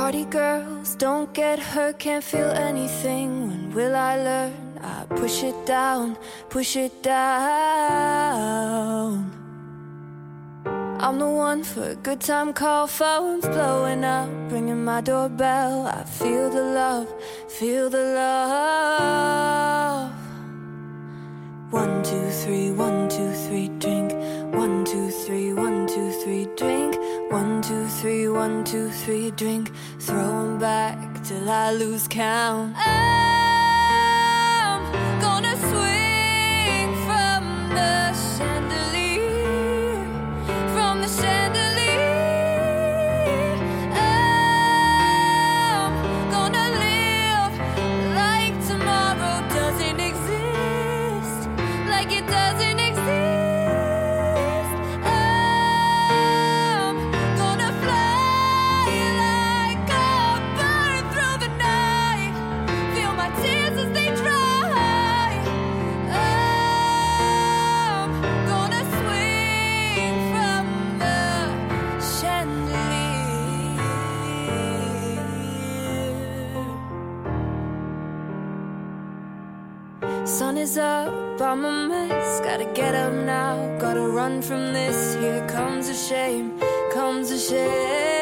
Party girls, don't get hurt, can't feel anything. When will I learn? I push it down, push it down. I'm the one for a good time call, phones blowing up, ringing my doorbell. I feel the love, feel the love. 1, 2, 3, 1, 2, 3, drink. 1, 2, 3, 1, 2, 3, drink. 1, 2, 3, 1, 2, 3, drink. Throwing back till I lose count. I'm gonna swing from the chandelier, from the chandelier. I'm gonna live like tomorrow doesn't exist, like it doesn't exist. I'm gonna fly like a bird through the night, feel my tears as they dry. I'm gonna swing from the chandelier. Sun is up, I'm a mess. Gotta get up now, gotta run from this. Here comes a shame, comes a shame.